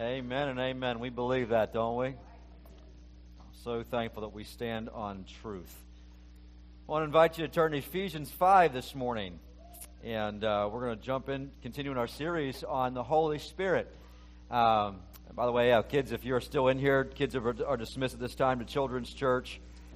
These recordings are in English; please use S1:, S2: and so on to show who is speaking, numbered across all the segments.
S1: Amen and amen. We believe that, don't we? So thankful that we stand on truth. I want to invite you to turn to Ephesians 5 this morning. And we're going to jump in, continuing our series on the Holy Spirit. By the way, kids, if you're still in here, kids are dismissed at this time to Children's Church.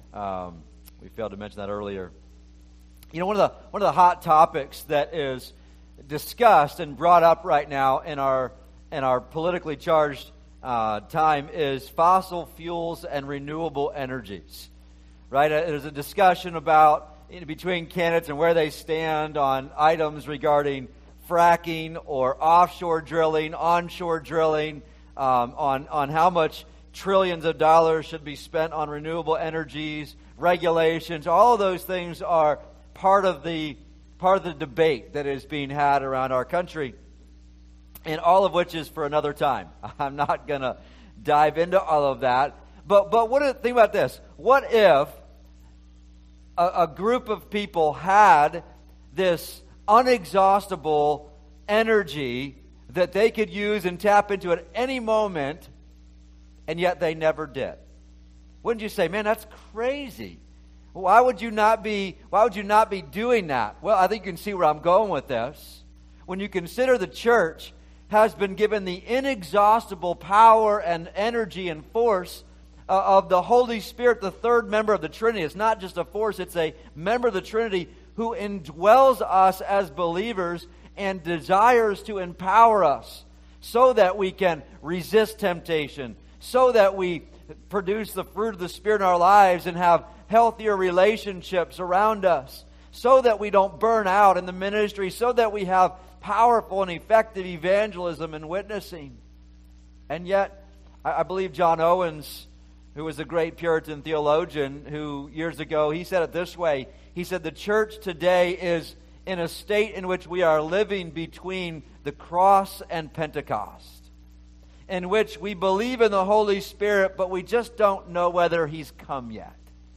S1: We failed to mention that earlier. You know, one of the hot topics that is discussed and brought up right now in our politically charged time is fossil fuels and renewable energies. Right? There's a discussion about between candidates and where they stand on items regarding fracking or offshore drilling, onshore drilling, on how much trillions of dollars should be spent on renewable energies, regulations. All of those things are part of the debate that is being had around our country, and all of which is for another time. I'm not going to dive into all of that. But think about this. What if a group of people had this unexhaustible energy that they could use and tap into at any moment, and yet they never did? Wouldn't you say, man, that's crazy? Why would you not be doing that? Well, I think you can see where I'm going with this. When you consider the church has been given the inexhaustible power and energy and force of the Holy Spirit, the third member of the Trinity. It's not just a force, it's a member of the Trinity who indwells us as believers and desires to empower us so that we can resist temptation, so that we produce the fruit of the Spirit in our lives and have healthier relationships around us, so that we don't burn out in the ministry, so that we have powerful and effective evangelism and witnessing. And yet, I believe John Owens, who was a great Puritan theologian, who years ago, he said it this way. He said, the church today is in a state in which we are living between the cross and Pentecost, in which we believe in the Holy Spirit, but we just don't know whether He's come yet.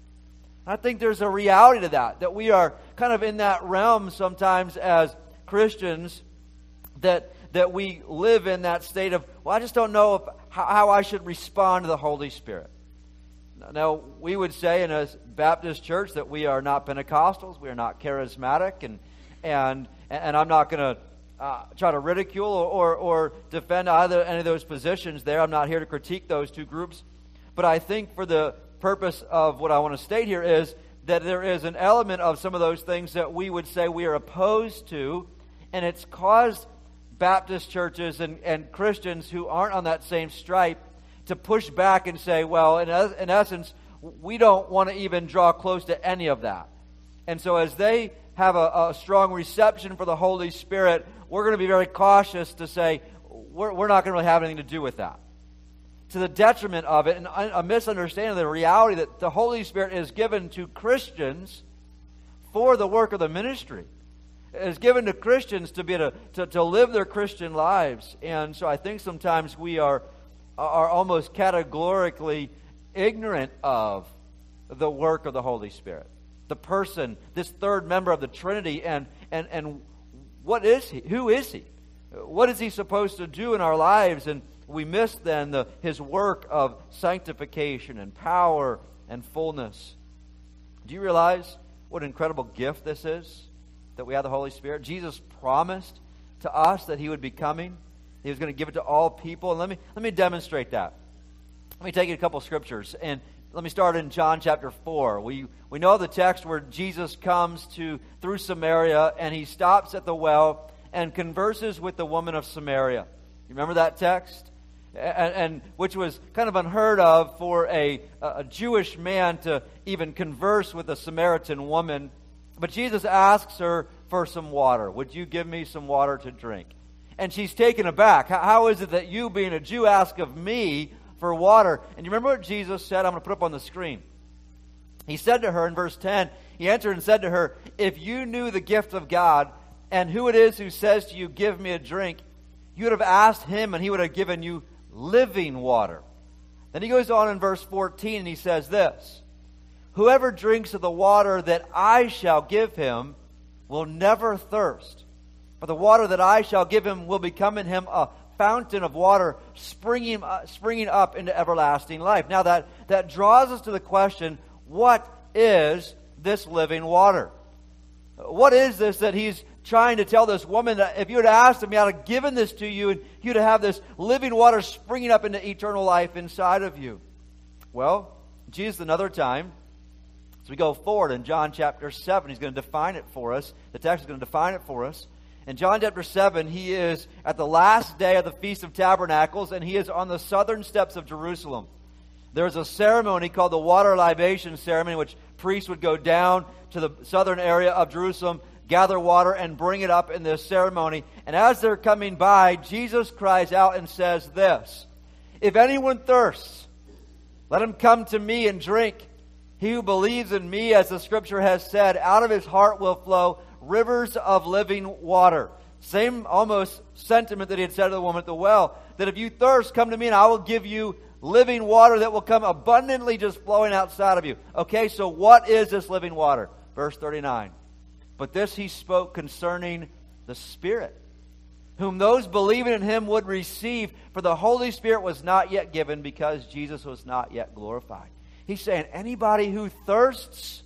S1: I think there's a reality to that we are kind of in that realm sometimes as Christians, that we live in that state of, well, I just don't know how I should respond to the Holy Spirit. Now, we would say in a Baptist church that we are not Pentecostals, we are not charismatic, and I'm not going to try to ridicule or defend either any of those positions there. I'm not here to critique those two groups. But I think for the purpose of what I want to state here is that there is an element of some of those things that we would say we are opposed to, and it's caused Baptist churches and Christians who aren't on that same stripe to push back and say, well, in essence, we don't want to even draw close to any of that. And so as they have a strong reception for the Holy Spirit, we're going to be very cautious to say, we're not going to really have anything to do with that. To the detriment of it, and a misunderstanding of the reality that the Holy Spirit is given to Christians for the work of the ministry. It is given to Christians to be to live their Christian lives. And so I think sometimes we are almost categorically ignorant of the work of the Holy Spirit. The person, this third member of the Trinity, and what is He? Who is He? What is He supposed to do in our lives? And we miss then His work of sanctification and power and fullness. Do you realize what an incredible gift this is, that we have the Holy Spirit? Jesus promised to us that He would be coming. He was going to give it to all people. And let me demonstrate that. Let me take you a couple scriptures. And let me start in John chapter 4. We know the text where Jesus comes through Samaria, and He stops at the well and converses with the woman of Samaria. You remember that text? And which was kind of unheard of for a Jewish man to even converse with a Samaritan woman. But Jesus asks her for some water. Would you give me some water to drink? And she's taken aback. How is it that you, being a Jew, ask of me for water? And you remember what Jesus said? I'm going to put up on the screen. He said to her in verse 10, He answered and said to her, if you knew the gift of God and who it is who says to you, give me a drink, you would have asked Him and He would have given you living water. Then he goes on in verse 14 and he says this, whoever drinks of the water that I shall give him will never thirst. For the water that I shall give him will become in him a fountain of water springing up into everlasting life. Now that draws us to the question, what is this living water? What is this that he's trying to tell this woman that if you had asked him, he would have given this to you and you'd have this living water springing up into eternal life inside of you? Well, Jesus another time, as we go forward in John chapter 7, he's going to define it for us. The text is going to define it for us. In John chapter 7, he is at the last day of the Feast of Tabernacles, and he is on the southern steps of Jerusalem. There's a ceremony called the water libation ceremony, in which priests would go down to the southern area of Jerusalem, gather water, and bring it up in this ceremony. And as they're coming by, Jesus cries out and says this, "If anyone thirsts, let him come to me and drink. He who believes in me, as the Scripture has said, out of his heart will flow rivers of living water." Same almost sentiment that he had said to the woman at the well, that if you thirst, come to me and I will give you living water that will come abundantly just flowing outside of you. Okay, so what is this living water? Verse 39. But this he spoke concerning the Spirit, whom those believing in him would receive, for the Holy Spirit was not yet given because Jesus was not yet glorified. He's saying, anybody who thirsts,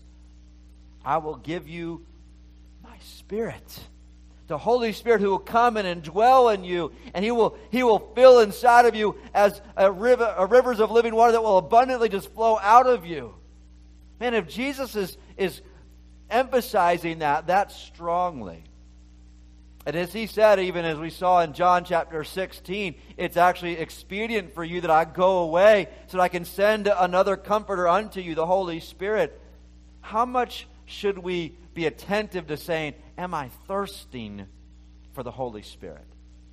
S1: I will give you my Spirit. The Holy Spirit who will come and indwell in you, and He will fill inside of you as rivers of living water that will abundantly just flow out of you. Man, if Jesus is emphasizing that strongly, and as He said, even as we saw in John chapter 16, it's actually expedient for you that I go away so that I can send another comforter unto you, the Holy Spirit. How much should we be attentive to saying, am I thirsting for the Holy Spirit?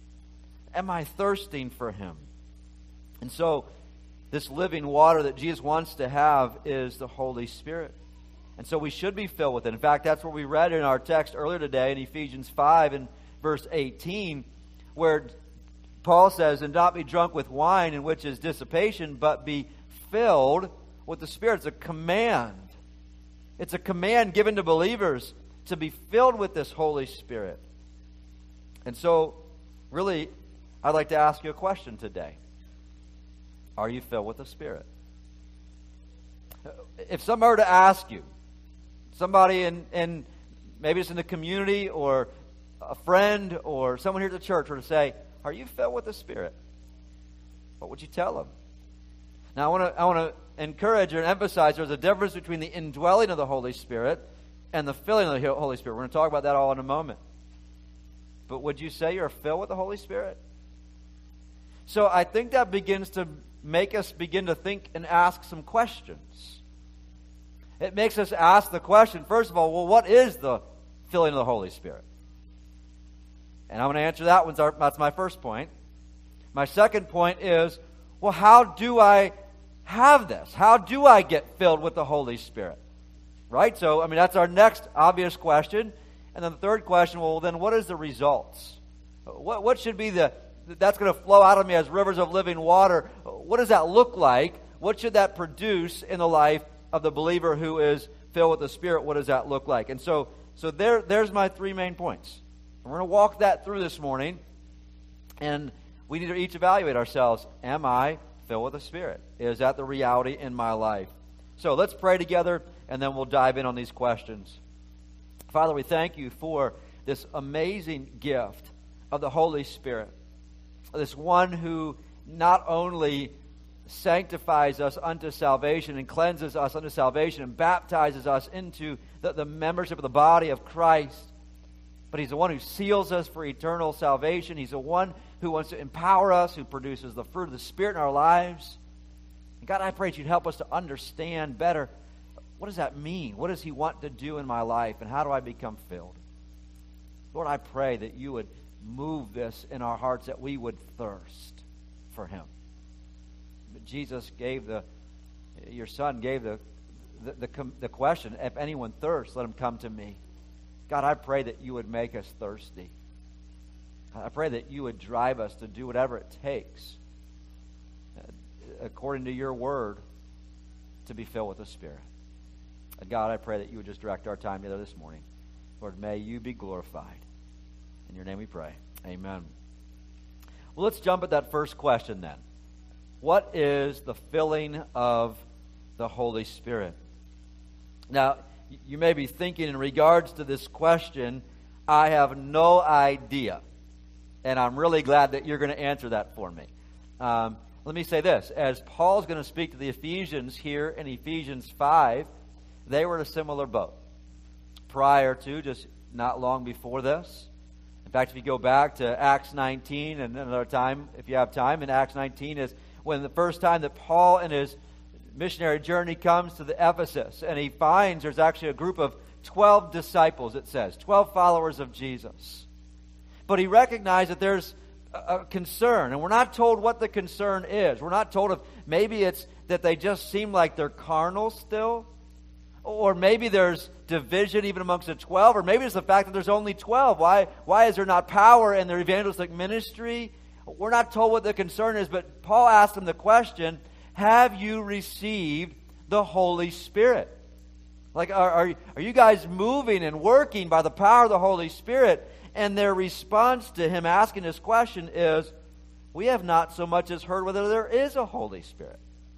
S1: Am I thirsting for Him? And so, this living water that Jesus wants to have is the Holy Spirit. And so we should be filled with it. In fact, that's what we read in our text earlier today in Ephesians 5 and verse 18, where Paul says, "And not be drunk with wine, in which is dissipation, but be filled with the Spirit." It's a command. It's a command given to believers to be filled with this Holy Spirit. And so, really, I'd like to ask you a question today. Are you filled with the Spirit? If somebody were to ask you, somebody in maybe it's in the community or a friend or someone here at the church were to say, are you filled with the Spirit? What would you tell them? Now, I want to encourage and emphasize there's a difference between the indwelling of the Holy Spirit and the filling of the Holy Spirit. We're going to talk about that all in a moment. But would you say you're filled with the Holy Spirit? So I think that begins to make us begin to think and ask some questions. It makes us ask the question, first of all, well, what is the filling of the Holy Spirit? And I'm going to answer that one. That's my first point. My second point is, well, how do I have this? How do I get filled with the Holy Spirit? Right? So, that's our next obvious question. And then the third question, well, then what is the results? What should be that's going to flow out of me as rivers of living water? What does that look like? What should that produce in the life of the believer who is filled with the Spirit? What does that look like? And so there's my three main points. And we're going to walk that through this morning. And we need to each evaluate ourselves. Am I filled with the Spirit? Is that the reality in my life? So let's pray together, and then we'll dive in on these questions. Father, we thank you for this amazing gift of the Holy Spirit. This one who not only sanctifies us unto salvation and cleanses us unto salvation and baptizes us into the membership of the body of Christ, but He's the one who seals us for eternal salvation. He's the one who wants to empower us, who produces the fruit of the Spirit in our lives. And God, I pray that You'd help us to understand better, what does that mean? What does He want to do in my life? And how do I become filled? Lord, I pray that You would move this in our hearts, that we would thirst for Him. But Jesus Your Son gave the question, if anyone thirsts, let him come to me. God, I pray that You would make us thirsty. I pray that You would drive us to do whatever it takes, according to Your word, to be filled with the Spirit. And God, I pray that You would just direct our time together this morning. Lord, may You be glorified. In Your name we pray. Amen. Well, let's jump at that first question then. What is the filling of the Holy Spirit? Now, you may be thinking in regards to this question, I have no idea. And I'm really glad that you're going to answer that for me. Let me say this. As Paul's going to speak to the Ephesians here in Ephesians 5, they were in a similar boat. Prior to, just not long before this. In fact, if you go back to Acts 19, and another time, if you have time, in Acts 19 is when the first time that Paul and his missionary journey comes to the Ephesus, and he finds there's actually a group of 12 disciples, it says, 12 followers of Jesus. But he recognized that there's a concern, and we're not told what the concern is. We're not told if maybe it's that they just seem like they're carnal still, or maybe there's division even amongst the 12, or maybe it's the fact that there's only 12. Why is there not power in their evangelistic ministry? We're not told what the concern is, but Paul asked them the question, have you received the Holy Spirit? Like, are you guys moving and working by the power of the Holy Spirit? And their response to him asking this question is, we have not so much as heard whether there is a Holy Spirit.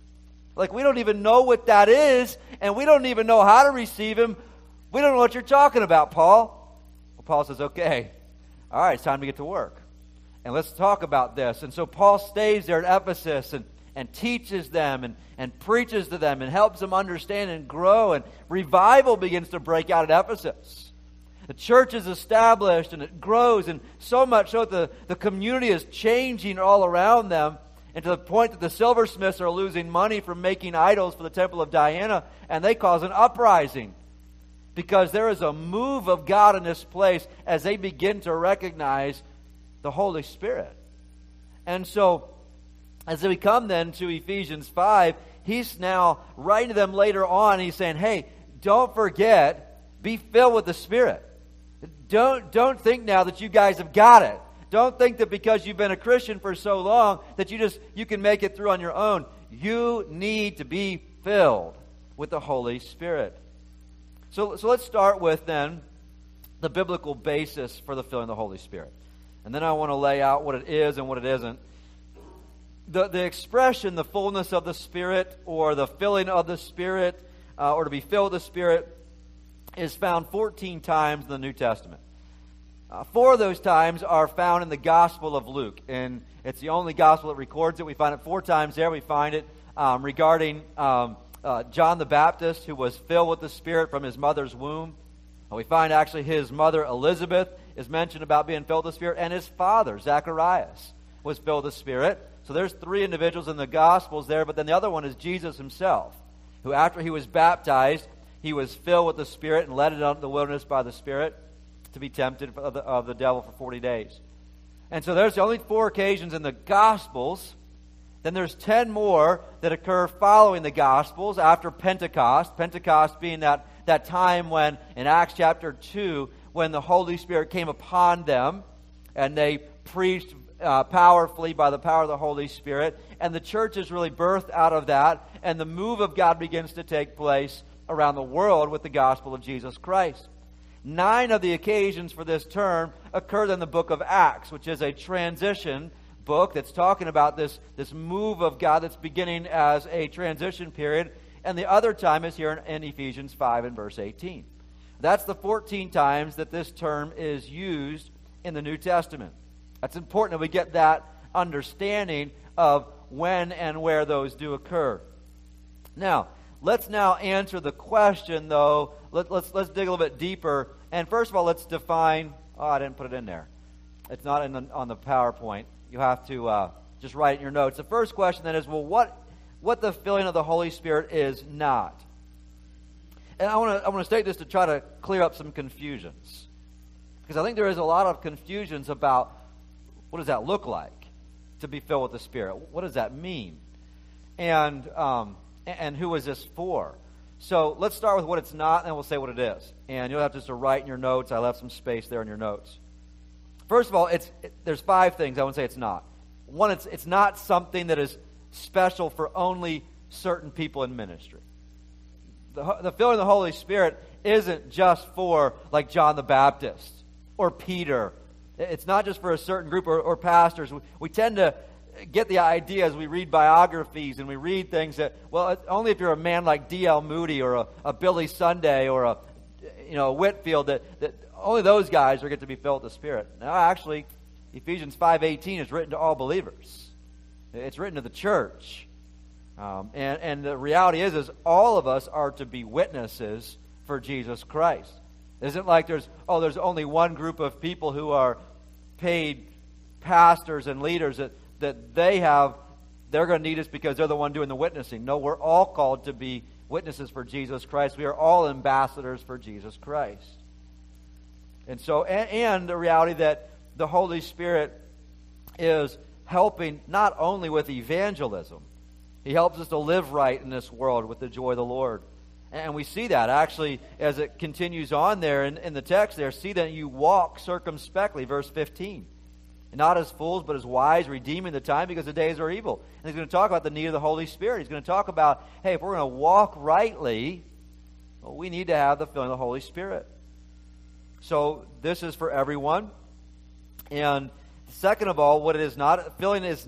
S1: Like, we don't even know what that is, and we don't even know how to receive him. We don't know what you're talking about, Paul. Well, Paul says, okay, all right, it's time to get to work. And let's talk about this. And so Paul stays there at Ephesus and teaches them and preaches to them and helps them understand and grow. And revival begins to break out at Ephesus. The church is established and it grows, and so much so that the community is changing all around them, and to the point that the silversmiths are losing money from making idols for the temple of Diana, and they cause an uprising because there is a move of God in this place as they begin to recognize the Holy Spirit. And so, as we come then to Ephesians 5, he's now writing to them later on, he's saying, hey, don't forget, be filled with the Spirit. Don't think now that you guys have got it. Don't think that because you've been a Christian for so long that you can make it through on your own. You need to be filled with the Holy Spirit. So let's start with then the biblical basis for the filling of the Holy Spirit. And then I want to lay out what it is and what it isn't. The expression, the fullness of the Spirit, or the filling of the Spirit, or to be filled with the Spirit, is found 14 times in the New Testament. 4 of those times are found in the Gospel of Luke, and it's the only Gospel that records it. We find it 4 times there. We find it regarding John the Baptist, who was filled with the Spirit from his mother's womb. We find actually his mother Elizabeth is mentioned about being filled with the Spirit, and his father Zacharias was filled with the Spirit. So there's 3 individuals in the Gospels there, but then the other one is Jesus himself, who after he was baptized, he was filled with the Spirit and led into the wilderness by the Spirit to be tempted of the devil for 40 days. And so there's only 4 occasions in the Gospels. Then there's 10 more that occur following the Gospels after Pentecost. Pentecost being that time when, in Acts chapter 2, when the Holy Spirit came upon them and they preached powerfully by the power of the Holy Spirit. And the church is really birthed out of that. And the move of God begins to take place around the world with the gospel of Jesus Christ. 9 of the occasions for this term occurred in the book of Acts, which is a transition book that's talking about this move of God that's beginning as a transition period. And the other time is here in Ephesians 5 and verse 18. That's the 14 times that this term is used in the New Testament. That's important that we get that understanding of when and where those do occur. Now, let's now answer the question, though. Let's dig a little bit deeper. And first of all, let's define... Oh, I didn't put it in there. It's not on the PowerPoint. You have to just write it in your notes. The first question then is, well, what the filling of the Holy Spirit is not. And I want to state this to try to clear up some confusions. Because I think there is a lot of confusions about what does that look like to be filled with the Spirit? What does that mean? And who is this for? So let's start with what it's not, and then we'll say what it is. And you'll have just to write in your notes. I left some space there in your notes. First of all, there's 5 things I want to say it's not. One, it's not something that is special for only certain people in ministry. The filling of the Holy Spirit isn't just for like John the Baptist or Peter. It's not just for a certain group or pastors. We tend to get the idea as we read biographies and we read things that, well, only if you're a man like D.L. Moody or a Billy Sunday or a Whitfield, that only those guys are get to be filled with the Spirit. Now, actually, Ephesians 5:18 is written to all believers. It's written to the church. And the reality is all of us are to be witnesses for Jesus Christ. It isn't like there's only one group of people who are paid pastors and leaders that they're going to need us because they're the one doing the witnessing. No, we're all called to be witnesses for Jesus Christ. We are all ambassadors for Jesus Christ. And so, and the reality that the Holy Spirit is helping not only with evangelism, He helps us to live right in this world with the joy of the Lord. And we see that actually as it continues on there in the text there. See that you walk circumspectly, verse 15. Not as fools, but as wise, redeeming the time because the days are evil. And he's going to talk about the need of the Holy Spirit. He's going to talk about, hey, if we're going to walk rightly, well, we need to have the filling of the Holy Spirit. So this is for everyone. And second of all, what it is not, the filling of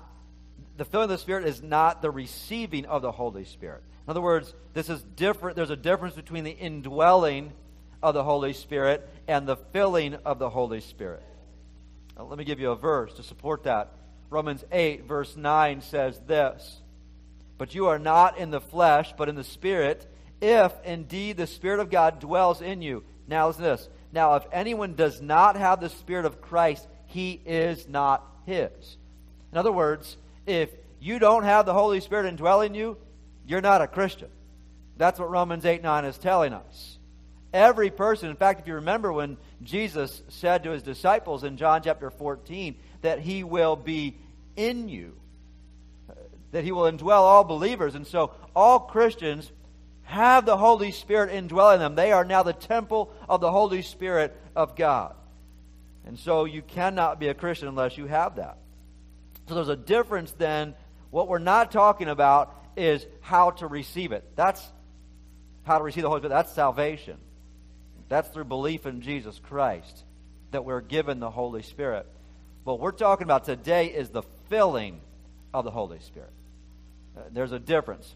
S1: the Spirit is not the receiving of the Holy Spirit. In other words, this is different. There's a difference between the indwelling of the Holy Spirit and the filling of the Holy Spirit. Now, let me give you a verse to support that. Romans 8, verse 9 says this, "But you are not in the flesh, but in the Spirit, if indeed the Spirit of God dwells in you." Now listen to this. "Now if anyone does not have the Spirit of Christ, he is not his." In other words, if you don't have the Holy Spirit indwelling you, you're not a Christian. That's what Romans 8:9 is telling us. Every person, in fact, if you remember when Jesus said to His disciples in John chapter 14 that He will be in you, that He will indwell all believers. And so all Christians have the Holy Spirit indwelling them. They are now the temple of the Holy Spirit of God. And so you cannot be a Christian unless you have that. So there's a difference then. What we're not talking about is how to receive it. That's how to receive the Holy Spirit. That's salvation. That's through belief in Jesus Christ that we're given the Holy Spirit. What we're talking about today is the filling of the Holy Spirit. There's a difference.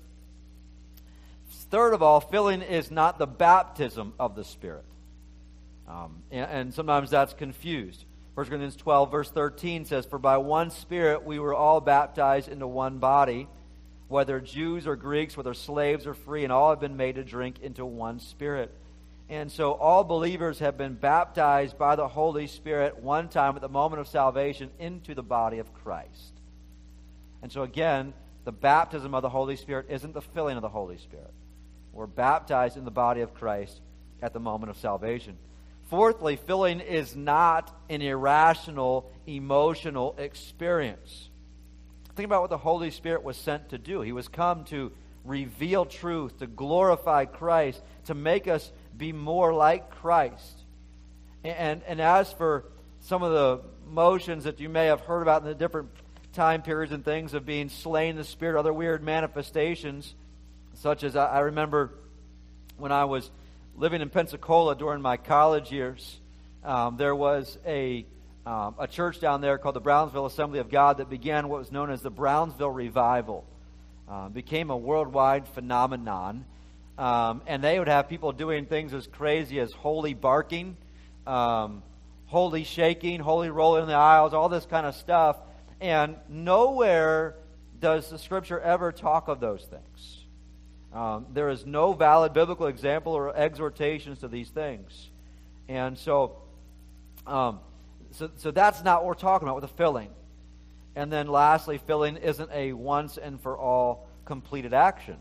S1: Third of all, filling is not the baptism of the Spirit. And sometimes that's confused. 1 Corinthians 12 verse 13 says, "For by one Spirit we were all baptized into one body, whether Jews or Greeks, whether slaves or free, and all have been made to drink into one Spirit." And so all believers have been baptized by the Holy Spirit one time at the moment of salvation into the body of Christ. And so again, the baptism of the Holy Spirit isn't the filling of the Holy Spirit. We're baptized in the body of Christ at the moment of salvation. Fourthly, filling is not an irrational, emotional experience. Think about what the Holy Spirit was sent to do. He was come to reveal truth, to glorify Christ, to make us be more like Christ. And as for some of the motions that you may have heard about in the different time periods and things of being slain in the Spirit, other weird manifestations, such as I remember when I was living in Pensacola during my college years, there was a church down there called the Brownsville Assembly of God that began what was known as the Brownsville Revival. Became a worldwide phenomenon. And they would have people doing things as crazy as holy barking, holy shaking, holy rolling in the aisles, all this kind of stuff. And nowhere does the Scripture ever talk of those things. There is no valid biblical example or exhortations to these things. And so that's not what we're talking about with the filling. And then lastly, filling isn't a once and for all completed action.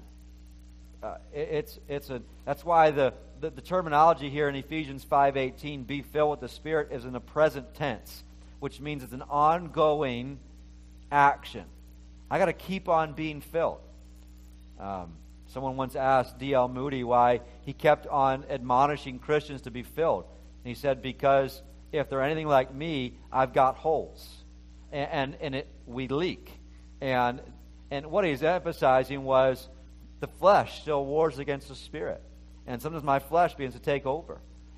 S1: That's why the terminology here in Ephesians 5:18, "be filled with the Spirit," is in the present tense, which means it's an ongoing action. I got to keep on being filled. Someone once asked D.L. Moody why he kept on admonishing Christians to be filled. And he said, "Because if they're anything like me, I've got holes, and we leak." And what he's emphasizing was the flesh still wars against the Spirit. And sometimes my flesh begins to take over.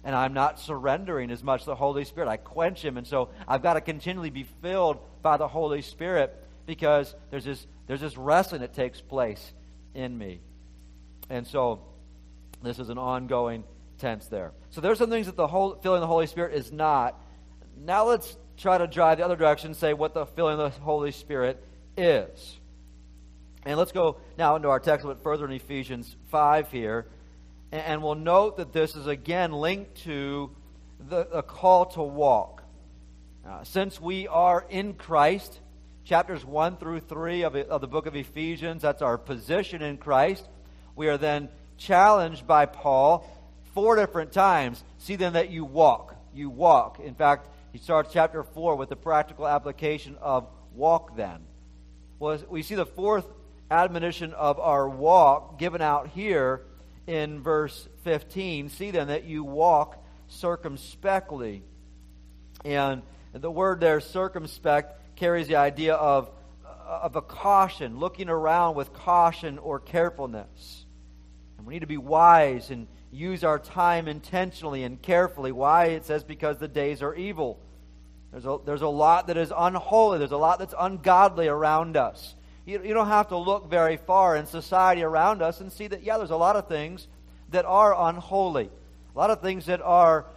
S1: and I'm not surrendering as much to the Holy Spirit. I quench Him, and so I've got to continually be filled by the Holy Spirit because there's this wrestling that takes place in me. And so this is an ongoing tense there. So there's some things that filling the Holy Spirit is not. Now let's try to drive the other direction, say what the filling of the Holy Spirit is. And let's go now into our text a bit further in Ephesians 5 here. And we'll note that this is again linked to the call to walk. Since we are in Christ, chapters 1 through 3 of the book of Ephesians, that's our position in Christ. We are then challenged by Paul 4 different times. See then that you walk. You walk. In fact, he starts chapter 4 with the practical application of walk then. Well, we see the fourth admonition of our walk given out here in verse 15. See then that you walk circumspectly. And the word there, circumspect, carries the idea of a caution, looking around with caution or carefulness. And we need to be wise and use our time intentionally and carefully. Why? It says because the days are evil. There's a lot that is unholy. There's a lot that's ungodly around us. You don't have to look very far in society around us and see that, there's a lot of things that are unholy. A lot of things that are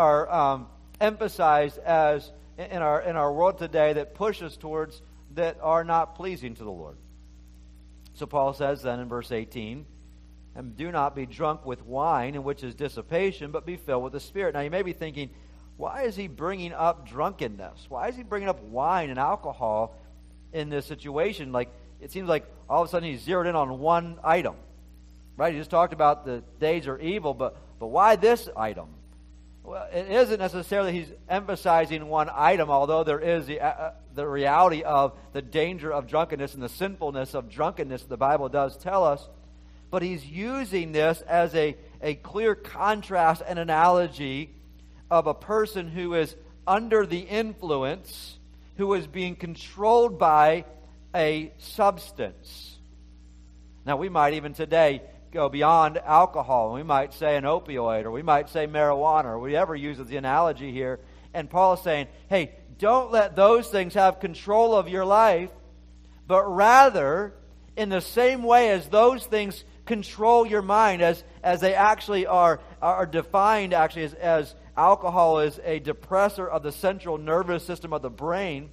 S1: emphasized as in our world today that push us towards that are not pleasing to the Lord. So Paul says then in verse 18, and do not be drunk with wine, in which is dissipation, but be filled with the Spirit. Now you may be thinking, why is he bringing up drunkenness? Why is he bringing up wine and alcohol in this situation? Like, it seems like all of a sudden he's zeroed in on one item, right? He just talked about the days are evil, but why this item? Well, it isn't necessarily he's emphasizing one item, although there is the reality of the danger of drunkenness and the sinfulness of drunkenness the Bible does tell us. But he's using this as a clear contrast and analogy of a person who is under the influence, who is being controlled by a substance. Now, we might even today go beyond alcohol. We might say an opioid, or we might say marijuana, or whatever uses the analogy here. And Paul is saying, hey, don't let those things have control of your life, but rather, in the same way as those things control your mind, as they actually are defined actually as alcohol is a depressor of the central nervous system of the brain.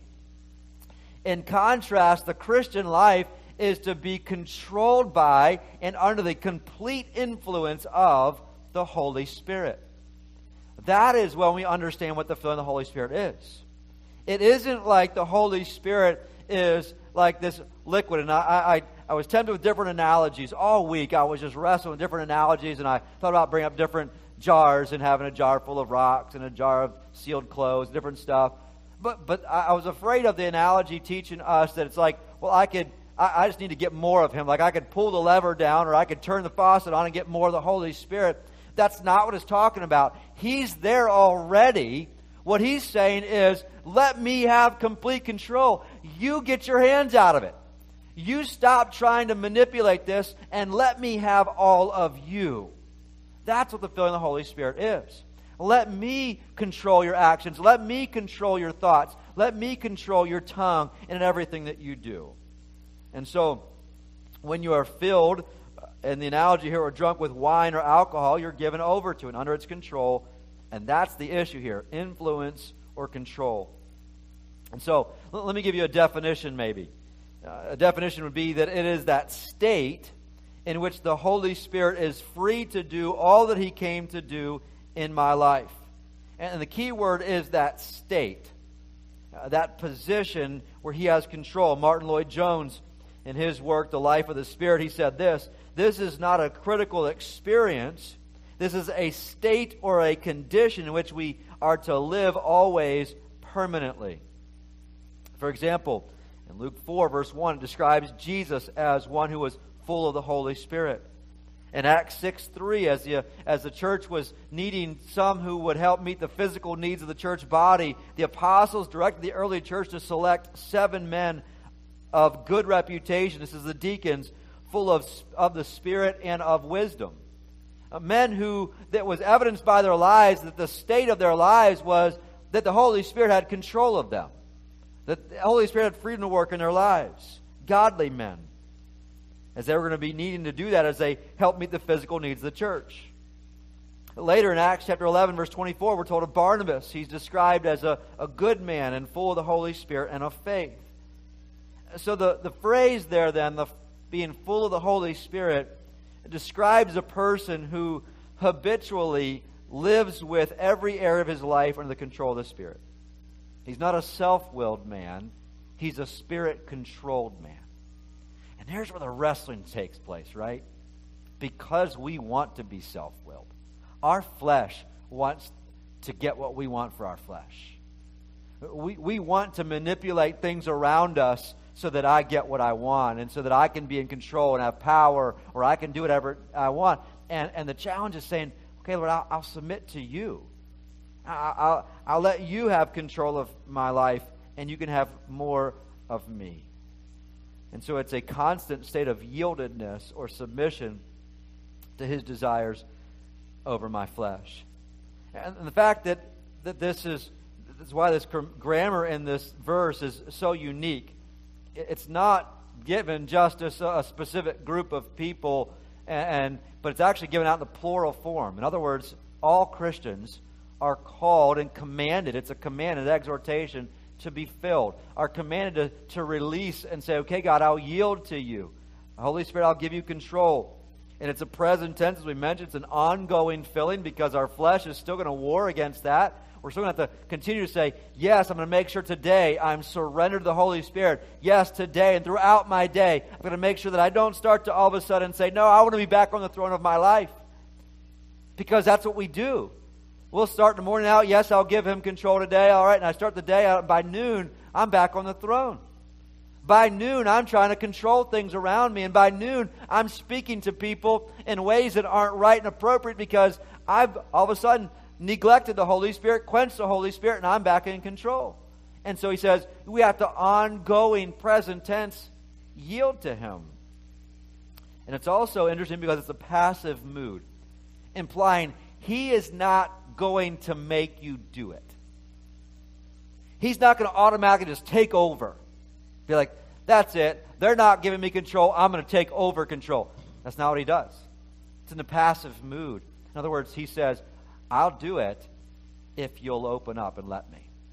S1: In contrast, the Christian life is to be controlled by and under the complete influence of the Holy Spirit. That is when we understand what the filling of the Holy Spirit is. It isn't like the Holy Spirit is like this liquid. And I was tempted with different analogies. All week I was just wrestling with different analogies, and I thought about bringing up different jars and having a jar full of rocks and a jar of sealed clothes, different stuff. But I was afraid of the analogy teaching us that it's like, well, I just need to get more of Him. Like I could pull the lever down, or I could turn the faucet on and get more of the Holy Spirit. That's not what it's talking about. He's there already. What He's saying is, let me have complete control. You get your hands out of it. You stop trying to manipulate this and let me have all of you. That's what the filling of the Holy Spirit is. Let me control your actions. Let me control your thoughts. Let me control your tongue and everything that you do. And so, when you are filled, in the analogy here, or drunk with wine or alcohol, you're given over to and under its control. And that's the issue here, influence or control. And so, let me give you a definition maybe. A definition would be that it is that state in which the Holy Spirit is free to do all that He came to do in my life. And the key word is that state, that position where He has control. Martin Lloyd-Jones, in his work, The Life of the Spirit, he said this is not a critical experience. This is a state or a condition in which we are to live always permanently. For example, in Luke 4, verse 1, it describes Jesus as one who was full of the Holy Spirit. In Acts 6:3, as the church was needing some who would help meet the physical needs of the church body, the apostles directed the early church to select 7 men of good reputation. This is the deacons, full of the Spirit and of wisdom. Men who, that was evidenced by their lives, that the state of their lives was that the Holy Spirit had control of them. That the Holy Spirit had freedom to work in their lives. Godly men. As they were going to be needing to do that as they helped meet the physical needs of the church. Later in Acts chapter 11, verse 24, we're told of Barnabas. He's described as a good man and full of the Holy Spirit and of faith. So the phrase there then, being full of the Holy Spirit, describes a person who habitually lives with every area of his life under the control of the Spirit. He's not a self-willed man. He's a Spirit-controlled man. And there's where the wrestling takes place, right? Because we want to be self-willed. Our flesh wants to get what we want for our flesh. We want to manipulate things around us so that I get what I want and so that I can be in control and have power, or I can do whatever I want. And the challenge is saying, okay, Lord, I'll submit to you. I'll let you have control of my life, and you can have more of me. And so it's a constant state of yieldedness or submission to His desires over my flesh. And the fact that this is why this grammar in this verse is so unique. It's not given just to a specific group of people, but it's actually given out in the plural form. In other words, all Christians are called and commanded. It's a command, an exhortation to be filled. Are commanded to release and say, okay, God, I'll yield to you. Holy Spirit, I'll give you control. And it's a present tense, as we mentioned. It's an ongoing filling because our flesh is still going to war against that. We're still going to have to continue to say, yes, I'm going to make sure today I'm surrendered to the Holy Spirit. Yes, today and throughout my day, I'm going to make sure that I don't start to all of a sudden say, no, I want to be back on the throne of my life. Because that's what we do. We'll start the morning out, yes, I'll give Him control today, all right, and I start the day out, by noon, I'm back on the throne. By noon, I'm trying to control things around me. And by noon, I'm speaking to people in ways that aren't right and appropriate because I've all of a sudden neglected the Holy Spirit, quenched the Holy Spirit, and I'm back in control. And so he says, we have to ongoing, present tense, yield to Him. And it's also interesting because it's a passive mood, implying He is not going to make you do it. He's not going to automatically just take over. Be like, that's it. They're not giving me control. I'm going to take over control. That's not what He does. It's in a passive mood. In other words, He says, I'll do it if you'll open up and let me.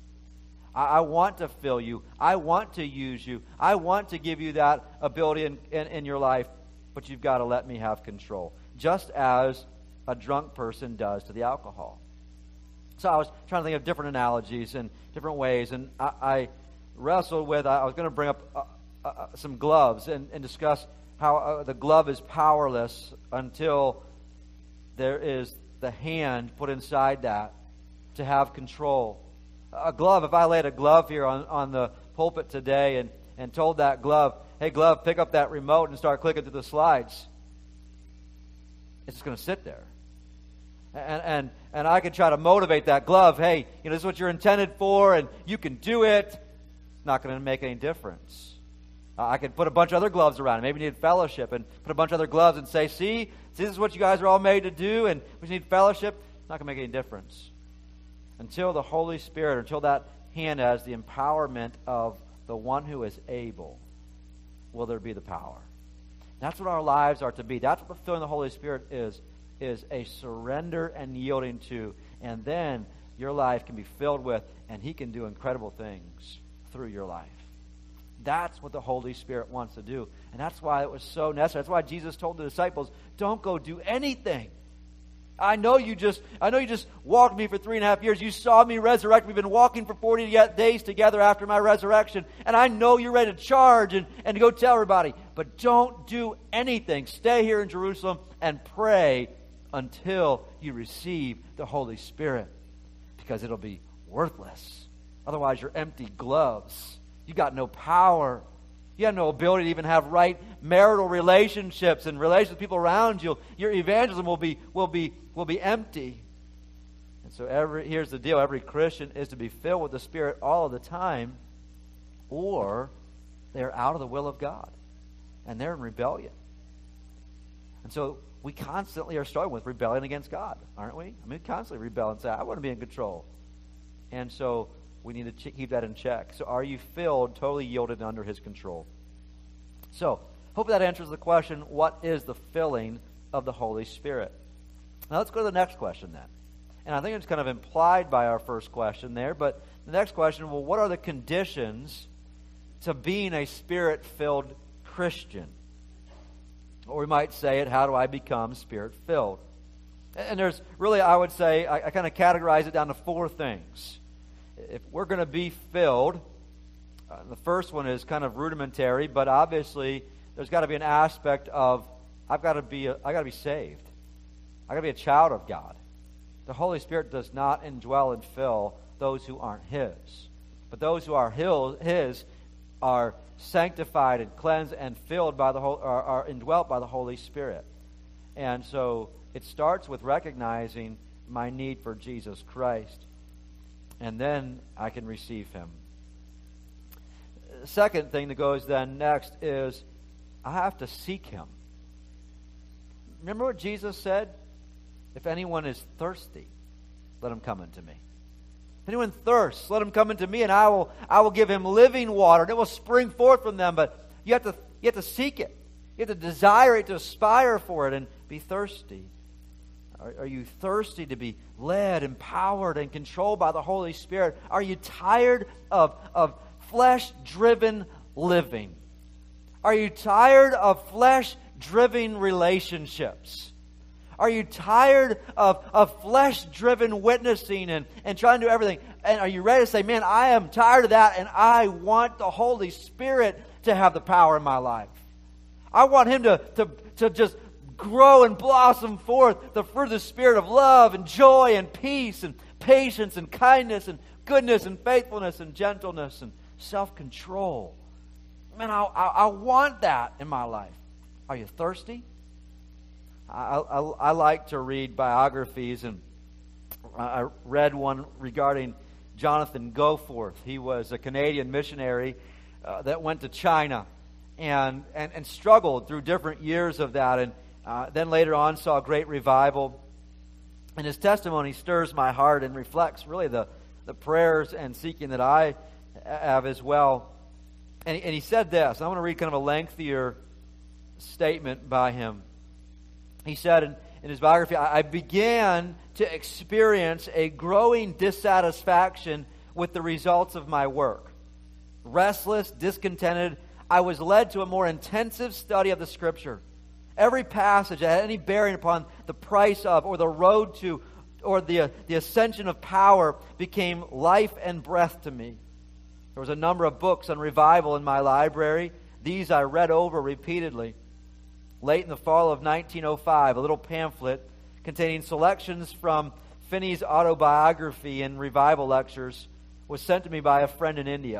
S1: I want to fill you. I want to use you. I want to give you that ability in your life, but you've got to let me have control. Just as a drunk person does to the alcohol. So I was trying to think of different analogies and different ways, and I wrestled with, I was going to bring up some gloves and discuss how the glove is powerless until there is the hand put inside that to have control. A glove, if I laid a glove here on the pulpit today and told that glove, hey glove, pick up that remote and start clicking through the slides, it's just going to sit there. And I could try to motivate that glove, hey, this is what you're intended for and you can do it. It's not going to make any difference. I could put a bunch of other gloves around it. Maybe you need fellowship and put a bunch of other gloves and say, see, this is what you guys are all made to do and we need fellowship. It's not going to make any difference. Until the Holy Spirit, until that hand has the empowerment of the one who is able, will there be the power. That's what our lives are to be. That's what the filling of the Holy Spirit is a surrender and yielding to. And then your life can be filled with, and He can do incredible things through your life. That's what the Holy Spirit wants to do. And that's why it was so necessary. That's why Jesus told the disciples, don't go do anything. I know you just walked with me for 3.5 years. You saw me resurrect. We've been walking for 40 days together after my resurrection. And I know you're ready to charge and to go tell everybody. But don't do anything. Stay here in Jerusalem and pray until you receive the Holy Spirit. Because it'll be worthless. Otherwise, you're empty gloves. You got no power. You have no ability to even have right marital relationships and relations with people around you. Your evangelism will be empty. And so here's the deal. Every Christian is to be filled with the Spirit all of the time, or they're out of the will of God. And they're in rebellion. And so we constantly are struggling with rebelling against God, aren't we? I mean, we constantly rebel and say, I want to be in control. And so we need to keep that in check. So are you filled, totally yielded under His control? So, hope that answers the question, what is the filling of the Holy Spirit? Now let's go to the next question then. And I think it's kind of implied by our first question there, but the next question, well, what are the conditions to being a Spirit-filled Christian? Or we might say it, how do I become Spirit-filled? And there's really, I would say, I kind of categorize it down to four things. If we're going to be filled, the first one is kind of rudimentary, but obviously there's got to be an aspect of I got to be saved. I got to be a child of God. The Holy Spirit does not indwell and fill those who aren't His, but those who are His are sanctified and cleansed and filled by are indwelt by the Holy Spirit. And so it starts with recognizing my need for Jesus Christ, and then I can receive Him. The second thing that goes then next is I have to seek Him. Remember what Jesus said? If anyone is thirsty, let him come unto me. If anyone thirsts, let him come unto me, and I will give him living water, and it will spring forth from them. But you have to seek it. You have to desire it, to aspire for it, and be thirsty. Are you thirsty to be led, empowered, and controlled by the Holy Spirit? Are you tired of flesh-driven living? Are you tired of flesh-driven relationships? Are you tired of flesh-driven witnessing and trying to do everything? And are you ready to say, man, I am tired of that, and I want the Holy Spirit to have the power in my life. I want Him to just grow and blossom forth the fruit of the Spirit of love and joy and peace and patience and kindness and goodness and faithfulness and gentleness and self-control. Man, I want that in my life. Are you thirsty? I like to read biographies, and I read one regarding Jonathan Goforth. He was a Canadian missionary that went to China and struggled through different years of that, and then later on saw a great revival. And his testimony stirs my heart and reflects really the prayers and seeking that I have as well. And he said this. I want to read kind of a lengthier statement by him. He said in his biography, I began to experience a growing dissatisfaction with the results of my work. Restless, discontented, I was led to a more intensive study of the Scripture. Every passage that had any bearing upon the price of, or the road to, or the ascension of power became life and breath to me. There was a number of books on revival in my library. These I read over repeatedly. Late in the fall of 1905, a little pamphlet containing selections from Finney's autobiography and revival lectures was sent to me by a friend in India.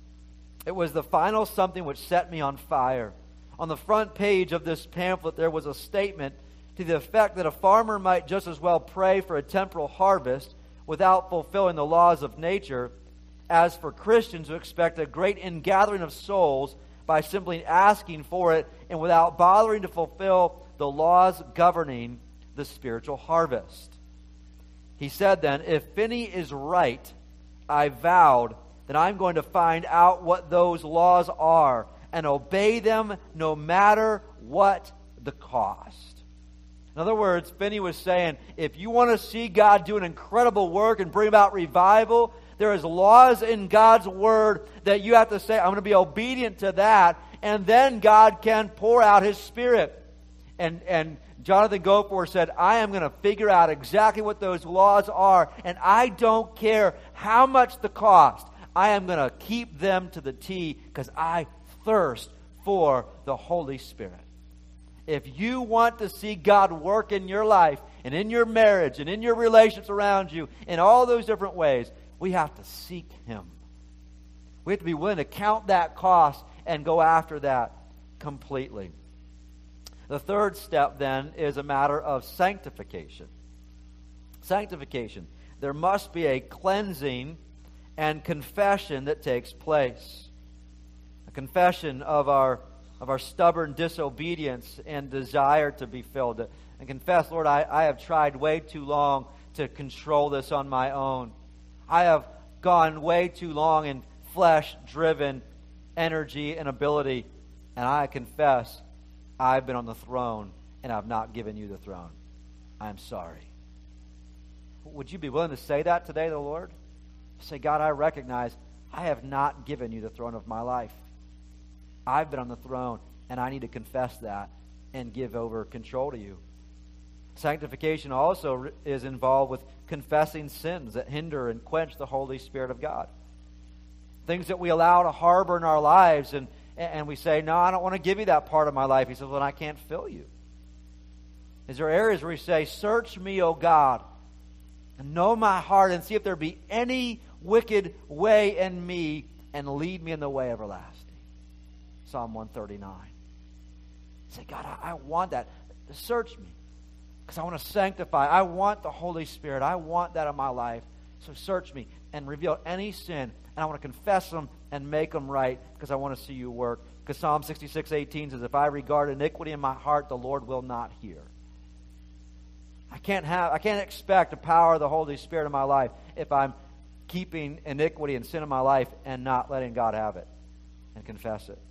S1: It was the final something which set me on fire. On the front page of this pamphlet, there was a statement to the effect that a farmer might just as well pray for a temporal harvest without fulfilling the laws of nature as for Christians who expect a great ingathering of souls by simply asking for it and without bothering to fulfill the laws governing the spiritual harvest. He said then, if Finney is right, I vowed that I'm going to find out what those laws are and obey them no matter what the cost. In other words, Finney was saying, if you want to see God do an incredible work and bring about revival, there is laws in God's Word that you have to say, I'm going to be obedient to that, and then God can pour out His Spirit. And Jonathan Goforth said, I am going to figure out exactly what those laws are, and I don't care how much the cost. I am going to keep them to the T because I thirst for the Holy Spirit. If you want to see God work in your life and in your marriage and in your relationships around you in all those different ways, we have to seek Him. We have to be willing to count that cost and go after that completely. The third step then is a matter of sanctification. Sanctification. There must be a cleansing and confession that takes place. A confession of our of our stubborn disobedience and desire to be filled. And confess, Lord, I have tried way too long to control this on my own. I have gone way too long in flesh-driven energy and ability. And I confess, I've been on the throne and I've not given you the throne. I'm sorry. Would you be willing to say that today to the Lord? Say, God, I recognize I have not given you the throne of my life. I've been on the throne, and I need to confess that and give over control to you. Sanctification also is involved with confessing sins that hinder and quench the Holy Spirit of God. Things that we allow to harbor in our lives, and we say, no, I don't want to give you that part of my life. He says, well, I can't fill you. Is there areas where we say, search me, O God, and know my heart, and see if there be any wicked way in me, and lead me in the way everlasting. Psalm 139. Say, God, I want that. Search me, because I want to sanctify. I want the Holy Spirit. I want that in my life. So search me and reveal any sin, and I want to confess them and make them right, because I want to see you work. Because Psalm 66:18 says, if I regard iniquity in my heart, the Lord will not hear. I can't expect the power of the Holy Spirit in my life if I'm keeping iniquity and sin in my life and not letting God have it and confess it.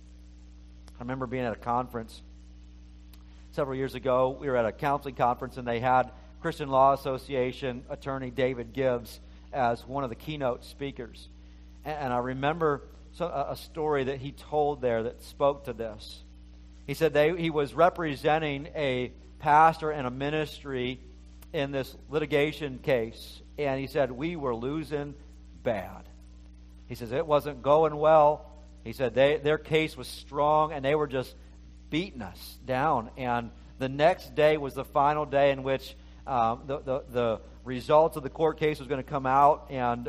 S1: I remember being at a conference several years ago. We were at a counseling conference, and they had Christian Law Association attorney David Gibbs as one of the keynote speakers. And I remember a story that he told there that spoke to this. He said he was representing a pastor and a ministry in this litigation case, and he said, we were losing bad. He says it wasn't going well. He said their case was strong, and they were just beating us down. And the next day was the final day in which the results of the court case was going to come out, and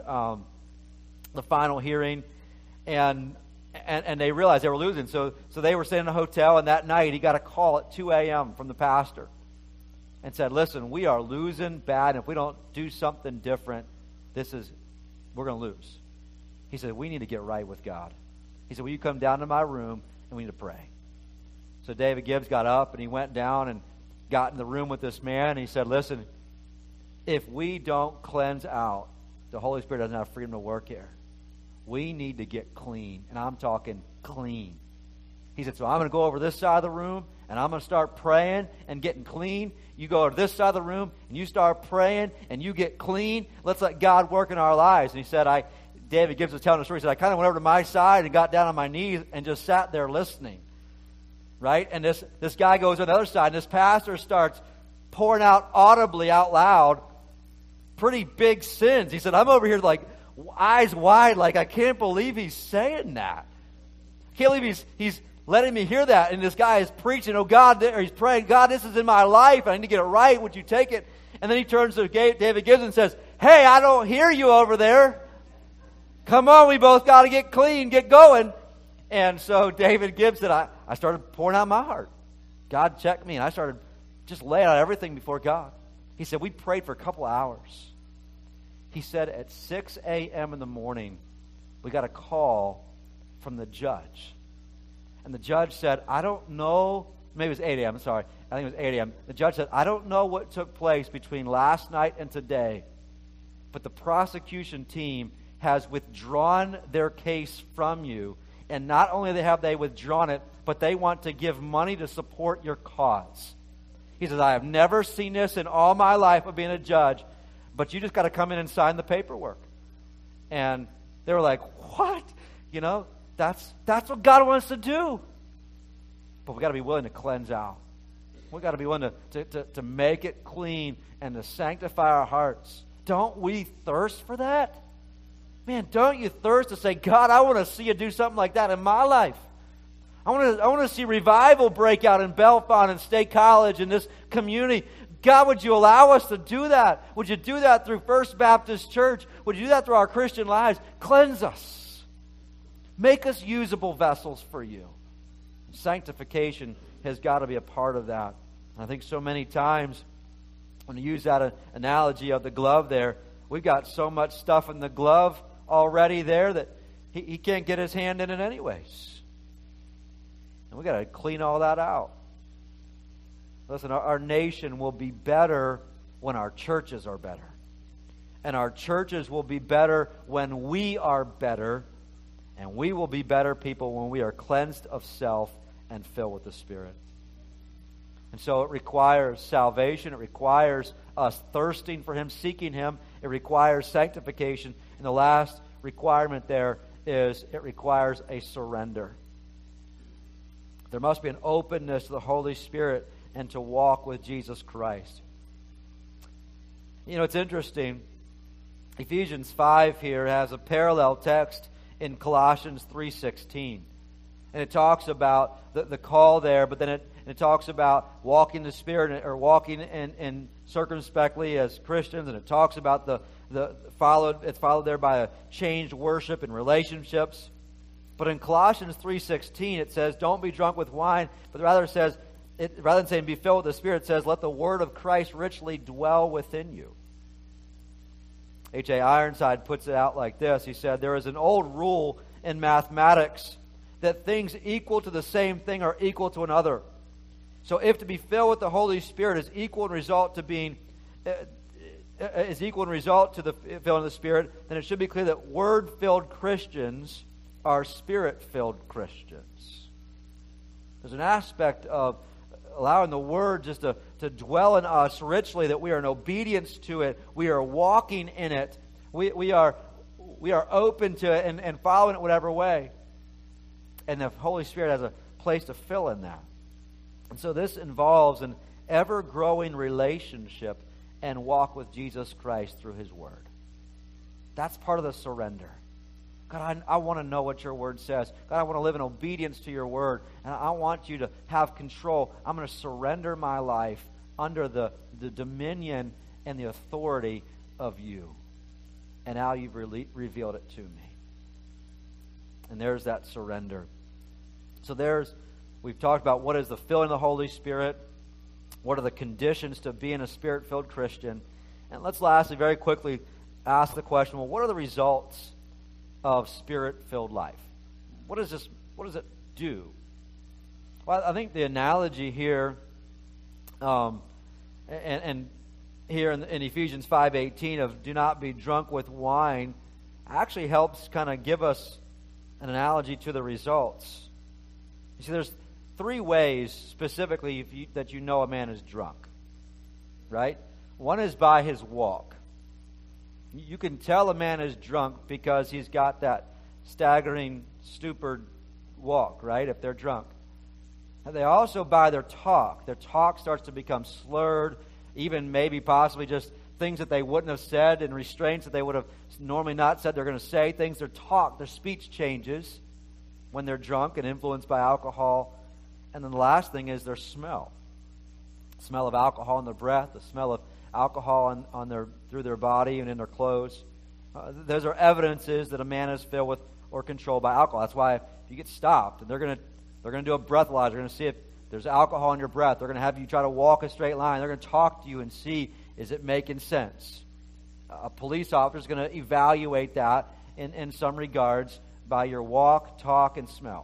S1: the final hearing, and they realized they were losing. So they were staying in a hotel, and that night he got a call at 2 a.m. from the pastor and said, listen, we are losing bad, and if we don't do something different, we're going to lose. He said, we need to get right with God. He said, will you come down to my room, and we need to pray. So David Gibbs got up, and he went down and got in the room with this man, and he said, listen, if we don't cleanse out, the Holy Spirit doesn't have freedom to work here. We need to get clean, and I'm talking clean. He said, so I'm going to go over this side of the room, and I'm going to start praying and getting clean. You go to this side of the room, and you start praying, and you get clean. Let's let God work in our lives. And he said, David Gibbs was telling the story. He said, I kind of went over to my side and got down on my knees and just sat there listening. Right? And this guy goes on the other side, and this pastor starts pouring out audibly out loud pretty big sins. He said, I'm over here like eyes wide, like I can't believe he's saying that. I can't believe he's letting me hear that. And this guy is preaching, oh God, or he's praying, God, this is in my life. I need to get it right. Would you take it? And then he turns to David Gibbs and says, hey, I don't hear you over there. Come on, we both got to get clean, get going. And so David Gibbs said, I started pouring out my heart. God checked me, and I started just laying out everything before God. He said, we prayed for a couple of hours. He said at 6 a.m. in the morning, we got a call from the judge. And the judge said, I don't know, maybe it was 8 a.m., sorry. I think it was 8 a.m. The judge said, I don't know what took place between last night and today, but the prosecution team has withdrawn their case from you. And not only have they withdrawn it, but they want to give money to support your cause. He says, I have never seen this in all my life of being a judge, but you just got to come in and sign the paperwork. And they were like, what? You know, that's what God wants to do. But we got to be willing to cleanse out. We got to be willing to make it clean and to sanctify our hearts. Don't we thirst for that? Man, don't you thirst to say, God, I want to see you do something like that in my life. I want to see revival break out in Bellefonte and State College in this community. God, would you allow us to do that? Would you do that through First Baptist Church? Would you do that through our Christian lives? Cleanse us. Make us usable vessels for you. Sanctification has got to be a part of that. I think so many times when you use that analogy of the glove there, we've got so much stuff in the glove already there that he can't get his hand in it anyways. And we got to clean all that out. Listen, our nation will be better when our churches are better. And our churches will be better when we are better. And we will be better people when we are cleansed of self and filled with the Spirit. And so it requires salvation. It requires us thirsting for Him, seeking Him. It requires sanctification. And the last requirement there is it requires a surrender. There must be an openness to the Holy Spirit and to walk with Jesus Christ. You know, it's interesting. Ephesians 5 here has a parallel text in Colossians 3:16. And it talks about the call there, but then it talks about walking in the Spirit, or walking in circumspectly as Christians, and it talks about it's followed there by a changed worship and relationships. But in Colossians 3:16 it says, don't be drunk with wine, but rather it says, rather than saying be filled with the Spirit, it says, let the word of Christ richly dwell within you. H.A. Ironside puts it out like this. He said, there is an old rule in mathematics that things equal to the same thing are equal to another. So if to be filled with the Holy Spirit is equal in result to the filling of the Spirit, then it should be clear that Word-filled Christians are Spirit-filled Christians. There's an aspect of allowing the Word just to dwell in us richly, that we are in obedience to it. We are walking in it. We are open to it and following it whatever way. And the Holy Spirit has a place to fill in that. And so this involves an ever-growing relationship and walk with Jesus Christ through His Word. That's part of the surrender. God, I want to know what your Word says. God, I want to live in obedience to your Word. And I want you to have control. I'm going to surrender my life under the dominion and the authority of you. And now you've revealed it to me. And there's that surrender. So we've talked about what is the filling of the Holy Spirit. What are the conditions to being a Spirit-filled Christian? And let's lastly, very quickly, ask the question, well, what are the results of Spirit-filled life? What does it do? Well, I think the analogy here, and here in Ephesians 5:18 of do not be drunk with wine, actually helps kind of give us an analogy to the results. You see, there's three ways specifically that you know a man is drunk, right? One is by his walk. You can tell a man is drunk because he's got that staggering, stupid walk, right? If they're drunk. And they also by their talk. Their talk starts to become slurred, even maybe possibly just things that they wouldn't have said and restraints that they would have normally not said they're going to say. Things, their talk, their speech changes when they're drunk and influenced by alcohol. And then the last thing is their smell. The smell of alcohol in their breath, the smell of alcohol through their body and in their clothes. Those are evidences that a man is filled with or controlled by alcohol. That's why if you get stopped and they're going to do a breathalyzer, they're going to see if there's alcohol in your breath. They're going to have you try to walk a straight line. They're going to talk to you and see, is it making sense? A police officer is going to evaluate that in some regards by your walk, talk, and smell.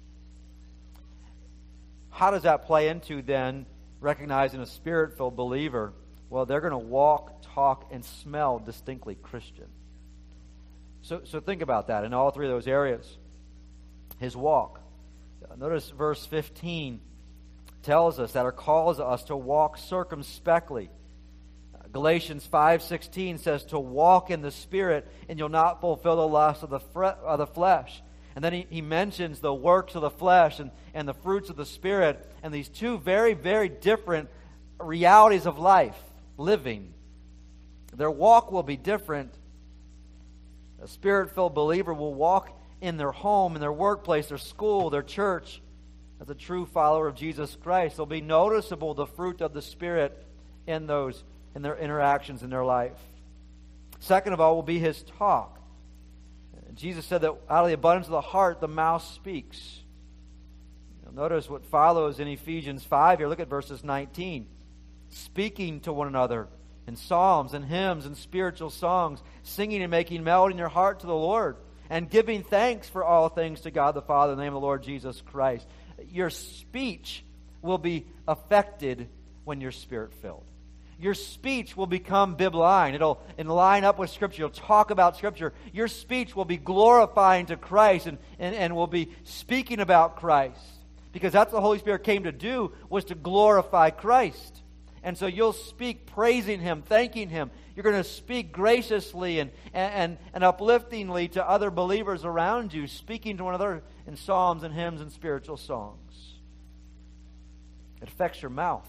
S1: How does that play into then recognizing a Spirit-filled believer? Well, they're going to walk, talk, and smell distinctly Christian. So think about that in all three of those areas. His walk. Notice verse 15 tells us that, or calls us to walk circumspectly. Galatians 5:16 says to walk in the Spirit and you'll not fulfill the lust of the flesh. And then he mentions the works of the flesh and the fruits of the Spirit, and these two very, very different realities of life, living. Their walk will be different. A Spirit-filled believer will walk in their home, in their workplace, their school, their church, as a true follower of Jesus Christ. It'll be noticeable the fruit of the Spirit in their interactions in their life. Second of all will be his talk. Jesus said that out of the abundance of the heart, the mouth speaks. You'll notice what follows in Ephesians 5 here. Look at verses 19. Speaking to one another in psalms and hymns and spiritual songs, singing and making melody in your heart to the Lord, and giving thanks for all things to God the Father in the name of the Lord Jesus Christ. Your speech will be affected when you're Spirit-filled. Your speech will become bibline. It'll line up with Scripture. You'll talk about Scripture. Your speech will be glorifying to Christ and will be speaking about Christ. Because that's what the Holy Spirit came to do, was to glorify Christ. And so you'll speak praising Him, thanking Him. You're going to speak graciously and upliftingly to other believers around you, speaking to one another in psalms and hymns and spiritual songs. It affects your mouth,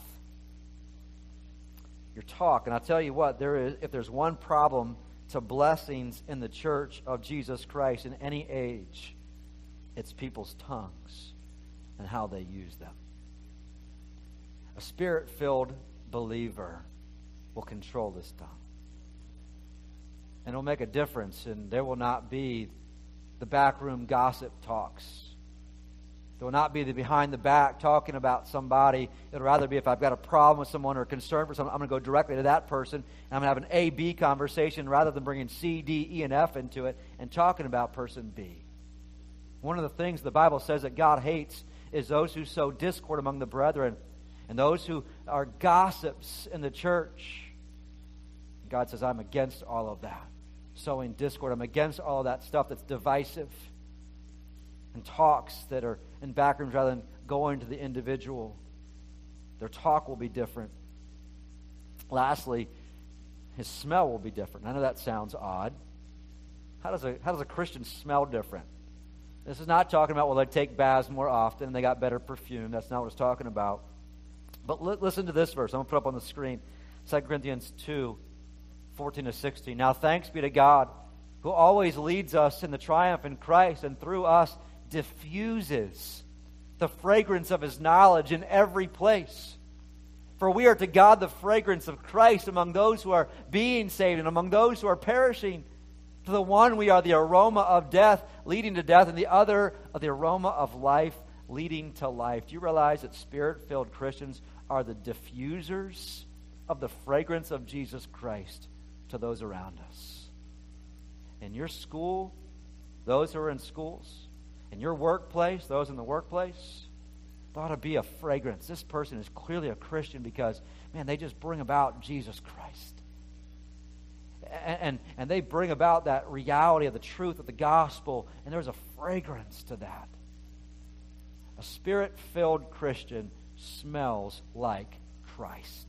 S1: your talk. And I'll tell you what, if there's one problem to blessings in the church of Jesus Christ in any age, it's people's tongues and how they use them. A Spirit-filled believer will control this tongue. And it'll make a difference, and there will not be the backroom gossip talks. There will not be the behind the back talking about somebody. It'll rather be if I've got a problem with someone or a concern for someone, I'm going to go directly to that person, and I'm going to have an A-B conversation rather than bringing C, D, E, and F into it and talking about person B. One of the things the Bible says that God hates is those who sow discord among the brethren and those who are gossips in the church. God says, I'm against all of that. Sowing discord. I'm against all of that stuff that's divisive and talks that are in backrooms rather than going to the individual. Their talk will be different. Lastly, his smell will be different. I know that sounds odd. How does a Christian smell different? This is not talking about, well, they take baths more often and they got better perfume. That's not what it's talking about. But listen to this verse. I'm going to put up on the screen. 2 Corinthians 2, 14 to 16. Now thanks be to God, who always leads us in the triumph in Christ, and through us diffuses the fragrance of His knowledge in every place. For we are to God the fragrance of Christ among those who are being saved and among those who are perishing. To the one we are the aroma of death leading to death, and the other of the aroma of life leading to life. Do you realize that Spirit-filled Christians are the diffusers of the fragrance of Jesus Christ to those around us? In your school, those who are in schools, in your workplace, those in the workplace, there ought to be a fragrance. This person is clearly a Christian because, man, they just bring about Jesus Christ. And they bring about that reality of the truth of the gospel, and there's a fragrance to that. A Spirit-filled Christian smells like Christ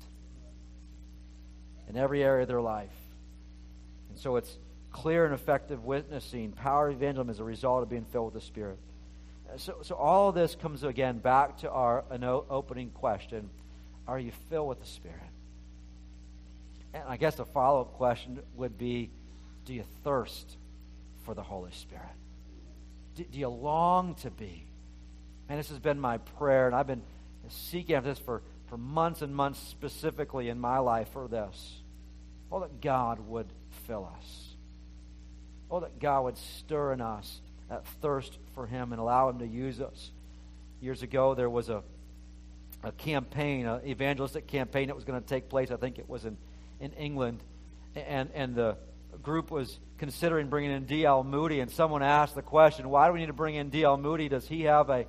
S1: in every area of their life. And so it's clear and effective witnessing, power of evangelism as a result of being filled with the Spirit. So all of this comes again back to our opening question: are you filled with the Spirit? And I guess the follow-up question would be, do you thirst for the Holy Spirit? Do you long to be? And this has been my prayer, and I've been seeking after this for months and months specifically in my life for this. Oh, that God would fill us. Oh, that God would stir in us that thirst for Him and allow Him to use us. Years ago, there was a campaign, an evangelistic campaign that was going to take place. I think it was in England, and the group was considering bringing in D.L. Moody, and someone asked the question, why do we need to bring in D.L. Moody? Does he have a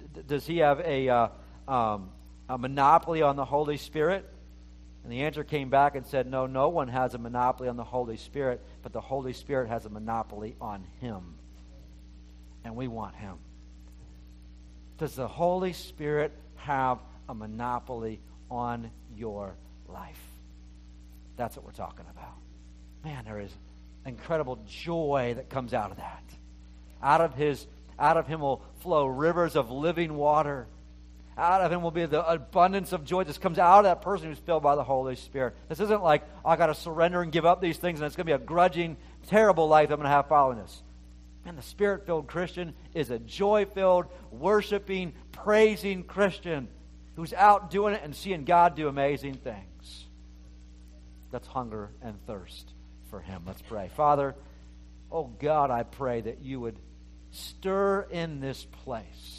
S1: monopoly on the Holy Spirit? And the answer came back and said, no one has a monopoly on the Holy Spirit, but the Holy Spirit has a monopoly on Him. And we want Him. Does the Holy Spirit have a monopoly on your life? That's what we're talking about. Man, there is incredible joy that comes out of that. Out of Him will flow rivers of living water. Out of Him will be the abundance of joy that comes out of that person who's filled by the Holy Spirit. This isn't like, I got to surrender and give up these things, and it's going to be a grudging, terrible life I'm going to have following this. And the Spirit-filled Christian is a joy-filled, worshiping, praising Christian who's out doing it and seeing God do amazing things. Let's hunger and thirst for Him. Let's pray. Father, oh God, I pray that You would stir in this place.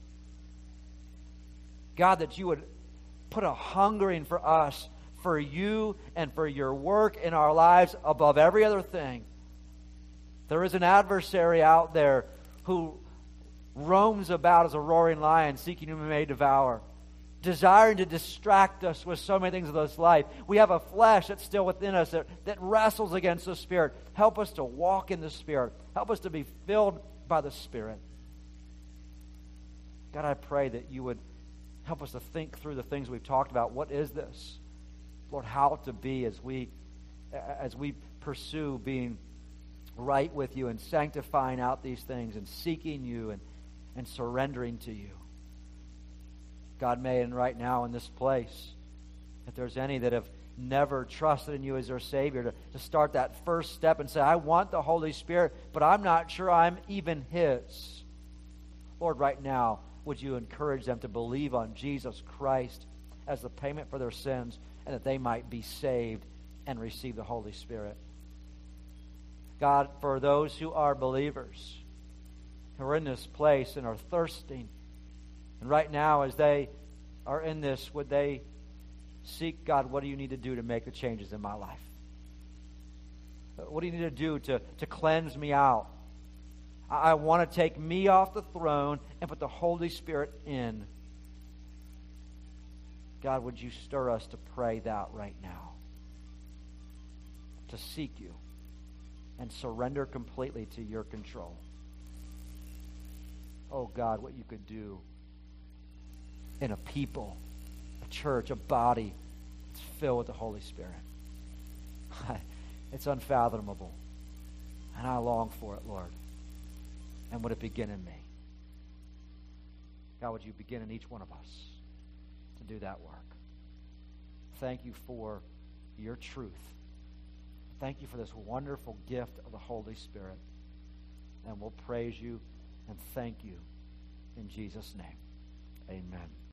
S1: God, that You would put a hungering for us, for You and for Your work in our lives above every other thing. There is an adversary out there who roams about as a roaring lion, seeking whom he may devour, desiring to distract us with so many things of this life. We have a flesh that's still within us that wrestles against the Spirit. Help us to walk in the Spirit. Help us to be filled by the Spirit. God, I pray that you would help us to think through the things we've talked about. What is this? Lord, how to be as we pursue being right with you and sanctifying out these things and seeking you and surrendering to you. God, may, and right now in this place, if there's any that have never trusted in you as their Savior, to start that first step and say, I want the Holy Spirit, but I'm not sure I'm even His. Lord, right now, would you encourage them to believe on Jesus Christ as the payment for their sins, and that they might be saved and receive the Holy Spirit. God, for those who are believers, who are in this place and are thirsting, and right now as they are in this, would they seek, God, what do you need to do to make the changes in my life? What do you need to do to cleanse me out? I want to take me off the throne and put the Holy Spirit in. God, would you stir us to pray that right now? To seek you and surrender completely to your control. Oh God, what you could do in a people, a church, a body that's filled with the Holy Spirit. It's unfathomable. And I long for it, Lord. And would it begin in me? God, would you begin in each one of us to do that work? Thank you for your truth. Thank you for this wonderful gift of the Holy Spirit. And we'll praise you and thank you in Jesus' name. Amen.